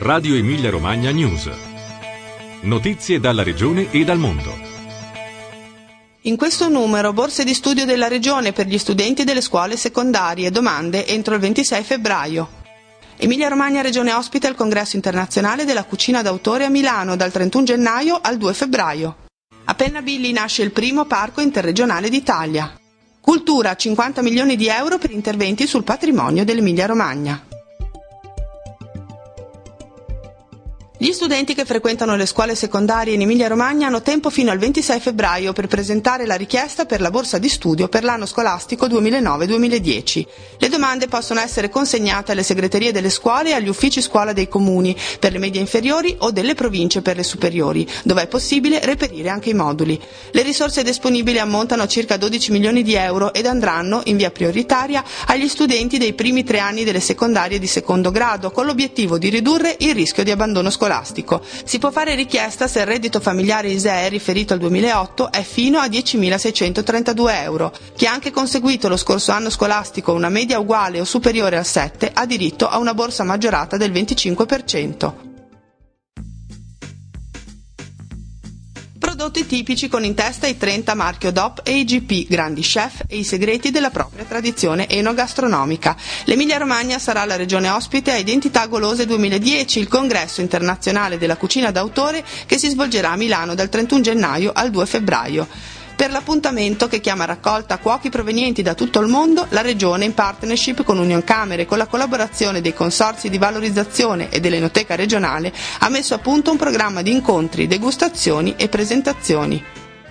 Radio Emilia Romagna News. Notizie dalla regione e dal mondo. In questo numero, borse di studio della regione per gli studenti delle scuole secondarie, domande entro il 26 febbraio. Emilia Romagna Regione ospita il congresso internazionale della cucina d'autore a Milano dal 31 gennaio al 2 febbraio. A Pennabilli nasce il primo parco interregionale d'Italia. Cultura, 50 milioni di euro per interventi sul patrimonio dell'Emilia Romagna. Gli studenti che frequentano le scuole secondarie in Emilia Romagna hanno tempo fino al 26 febbraio per presentare la richiesta per la borsa di studio per l'anno scolastico 2009-2010. Le domande possono essere consegnate alle segreterie delle scuole e agli uffici scuola dei comuni per le medie inferiori o delle province per le superiori, dove è possibile reperire anche i moduli. Le risorse disponibili ammontano a circa 12 milioni di euro ed andranno, in via prioritaria, agli studenti dei primi 3 anni delle secondarie di secondo grado, con l'obiettivo di ridurre il rischio di abbandono scolastico. Si può fare richiesta se il reddito familiare ISEE riferito al 2008 è fino a 10.632 euro. Chi ha anche conseguito lo scorso anno scolastico una media uguale o superiore al 7 ha diritto a una borsa maggiorata del 25%. Prodotti tipici con in testa i 30 marchio DOP e IGP, grandi chef e i segreti della propria tradizione enogastronomica. L'Emilia Romagna sarà la regione ospite a Identità Golose 2010, il congresso internazionale della cucina d'autore che si svolgerà a Milano dal 31 gennaio al 2 febbraio. Per l'appuntamento, che chiama raccolta cuochi provenienti da tutto il mondo, la Regione, in partnership con Unioncamere e con la collaborazione dei consorzi di valorizzazione e dell'Enoteca regionale, ha messo a punto un programma di incontri, degustazioni e presentazioni.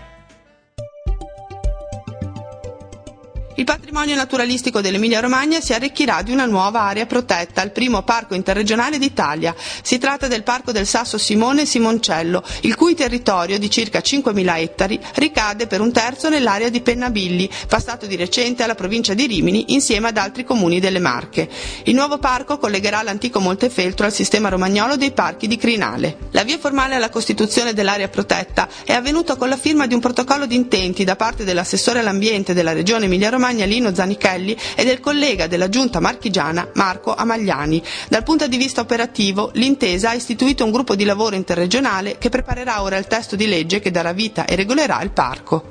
Il patrimonio naturalistico dell'Emilia Romagna si arricchirà di una nuova area protetta, il primo parco interregionale d'Italia. Si tratta del Parco del Sasso Simone Simoncello, il cui territorio di circa 5.000 ettari ricade per un terzo nell'area di Pennabilli, passato di recente alla provincia di Rimini insieme ad altri comuni delle Marche. Il nuovo parco collegherà l'antico Montefeltro al sistema romagnolo dei parchi di Crinale. L'avvio formale alla costituzione dell'area protetta è avvenuto con la firma di un protocollo di intenti da parte dell'assessore all'ambiente della regione Emilia Romagna Lino Zanichelli e del collega della giunta marchigiana Marco Amagliani. Dal punto di vista operativo, l'intesa ha istituito un gruppo di lavoro interregionale che preparerà ora il testo di legge che darà vita e regolerà il parco.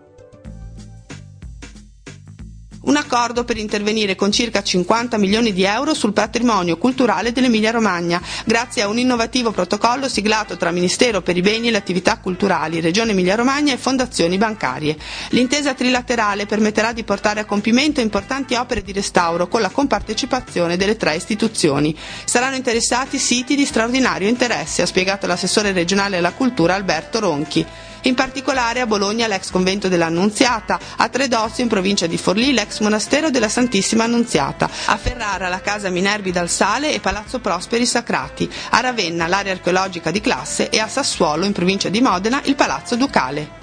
Un accordo per intervenire con circa 50 milioni di euro sul patrimonio culturale dell'Emilia Romagna, grazie a un innovativo protocollo siglato tra Ministero per i beni e le attività culturali, Regione Emilia Romagna e fondazioni bancarie. L'intesa trilaterale permetterà di portare a compimento importanti opere di restauro con la compartecipazione delle 3 istituzioni. Saranno interessati siti di straordinario interesse, ha spiegato l'assessore regionale alla cultura Alberto Ronchi. In particolare a Bologna l'ex convento dell'Annunziata, a Tredozio in provincia di Forlì l'ex monastero della Santissima Annunziata, a Ferrara la casa Minervi dal Sale e Palazzo Prosperi Sacrati, a Ravenna l'area archeologica di Classe e a Sassuolo in provincia di Modena il Palazzo Ducale.